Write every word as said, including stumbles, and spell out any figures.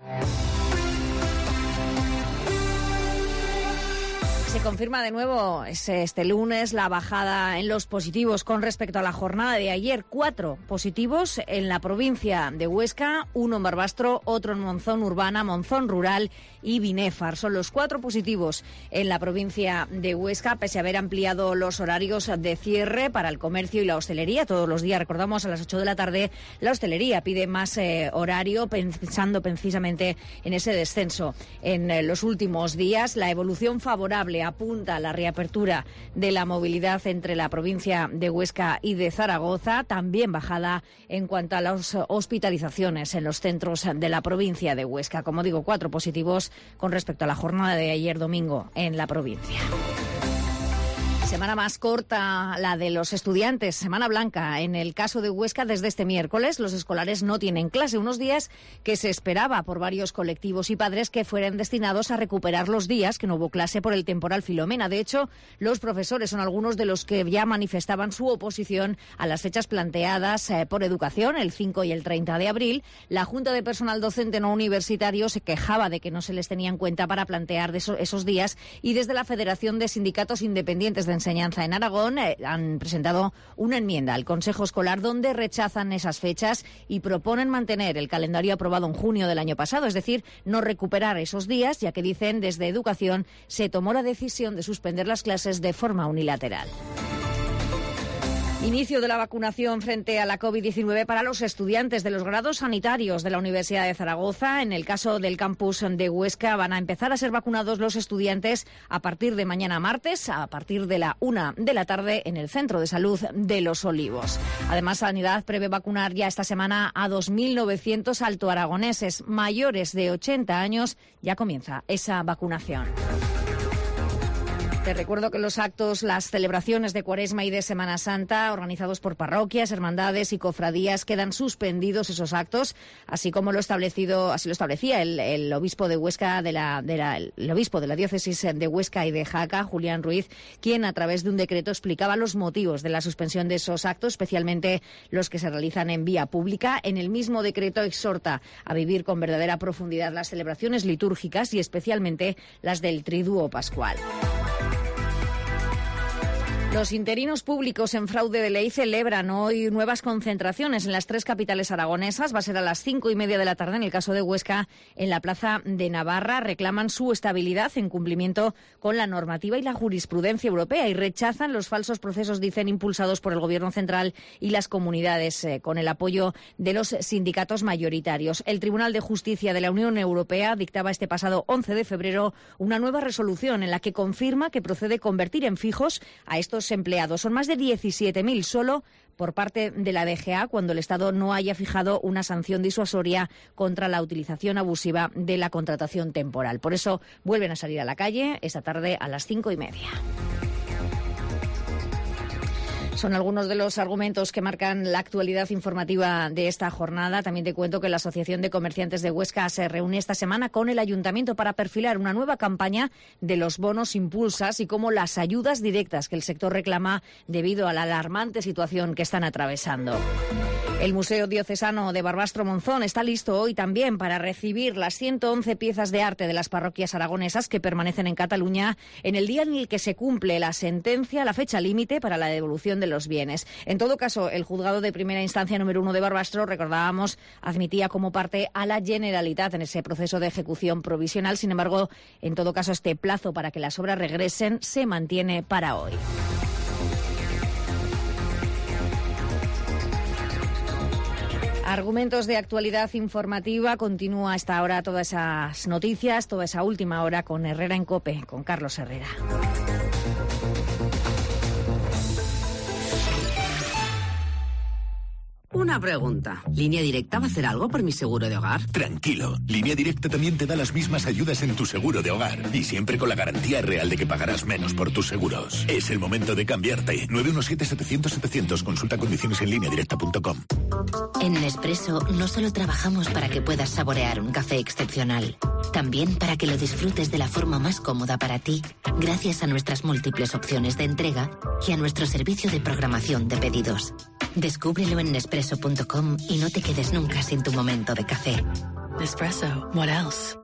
Se confirma de nuevo este lunes la bajada en los positivos con respecto a la jornada de ayer. Cuatro positivos en la provincia de Huesca, uno en Barbastro, otro en Monzón Urbana, Monzón Rural y Binéfar. Son los cuatro positivos en la provincia de Huesca, pese a haber ampliado los horarios de cierre para el comercio y la hostelería. Todos los días, recordamos, a las ocho de la tarde, la hostelería pide más eh, horario, pensando precisamente en ese descenso. En eh, los últimos días, la evolución favorable apunta a la reapertura de la movilidad entre la provincia de Huesca y de Zaragoza, también bajada en cuanto a las hospitalizaciones en los centros de la provincia de Huesca. Como digo, cuatro positivos con respecto a la jornada de ayer domingo en la provincia. Semana más corta la de los estudiantes, semana blanca. En el caso de Huesca, desde este miércoles, los escolares no tienen clase. Unos días que se esperaba por varios colectivos y padres que fueran destinados a recuperar los días que no hubo clase por el temporal Filomena. De hecho, los profesores son algunos de los que ya manifestaban su oposición a las fechas planteadas eh, por Educación, el cinco y el treinta de abril. La Junta de Personal Docente No Universitario se quejaba de que no se les tenía en cuenta para plantear de eso, esos días, y desde la Federación de Sindicatos Independientes de Enseñanza en Aragón eh, han presentado una enmienda al Consejo Escolar donde rechazan esas fechas y proponen mantener el calendario aprobado en junio del año pasado, es decir, no recuperar esos días, ya que dicen desde Educación se tomó la decisión de suspender las clases de forma unilateral. Inicio de la vacunación frente a la COVID diecinueve para los estudiantes de los grados sanitarios de la Universidad de Zaragoza. En el caso del campus de Huesca van a empezar a ser vacunados los estudiantes a partir de mañana martes, a partir de la una de la tarde en el Centro de Salud de Los Olivos. Además, Sanidad prevé vacunar ya esta semana a dos mil novecientos altoaragoneses mayores de ochenta años. Ya comienza esa vacunación. Te recuerdo que los actos, las celebraciones de Cuaresma y de Semana Santa, organizados por parroquias, hermandades y cofradías, quedan suspendidos esos actos, así como lo establecido, así lo establecía el, el obispo de Huesca, de la, de la, el obispo de la diócesis de Huesca y de Jaca, Julián Ruiz, quien a través de un decreto explicaba los motivos de la suspensión de esos actos, especialmente los que se realizan en vía pública. En el mismo decreto exhorta a vivir con verdadera profundidad las celebraciones litúrgicas y especialmente las del Triduo Pascual. Los interinos públicos en fraude de ley celebran hoy nuevas concentraciones en las tres capitales aragonesas. Va a ser a las cinco y media de la tarde en el caso de Huesca, en la Plaza de Navarra. Reclaman su estabilidad en cumplimiento con la normativa y la jurisprudencia europea y rechazan los falsos procesos, dicen, impulsados por el Gobierno central y las comunidades eh, con el apoyo de los sindicatos mayoritarios. El Tribunal de Justicia de la Unión Europea dictaba este pasado once de febrero una nueva resolución en la que confirma que procede convertir en fijos a estos empleados. Son más de diecisiete mil solo por parte de la D G A cuando el Estado no haya fijado una sanción disuasoria contra la utilización abusiva de la contratación temporal. Por eso vuelven a salir a la calle esta tarde a las cinco y media. Son algunos de los argumentos que marcan la actualidad informativa de esta jornada. También te cuento que la Asociación de Comerciantes de Huesca se reúne esta semana con el Ayuntamiento para perfilar una nueva campaña de los bonos impulsas y como las ayudas directas que el sector reclama debido a la alarmante situación que están atravesando. El Museo Diocesano de Barbastro Monzón está listo hoy también para recibir las ciento once piezas de arte de las parroquias aragonesas que permanecen en Cataluña en el día en el que se cumple la sentencia, la fecha límite para la devolución de los bienes. En todo caso, el juzgado de primera instancia número uno de Barbastro, recordábamos, admitía como parte a la Generalitat en ese proceso de ejecución provisional. Sin embargo, en todo caso, este plazo para que las obras regresen se mantiene para hoy. Argumentos de actualidad informativa. Continúa hasta ahora todas esas noticias, toda esa última hora con Herrera en COPE, con Carlos Herrera. Una pregunta. ¿Línea Directa va a hacer algo por mi seguro de hogar? Tranquilo. Línea Directa también te da las mismas ayudas en tu seguro de hogar. Y siempre con la garantía real de que pagarás menos por tus seguros. Es el momento de cambiarte. nueve uno siete, setecientos, setecientos. Consulta condiciones en línea directa punto com. En Nespresso no solo trabajamos para que puedas saborear un café excepcional, también para que lo disfrutes de la forma más cómoda para ti, gracias a nuestras múltiples opciones de entrega y a nuestro servicio de programación de pedidos. Descúbrelo en nespresso punto com y no te quedes nunca sin tu momento de café. Nespresso. What else?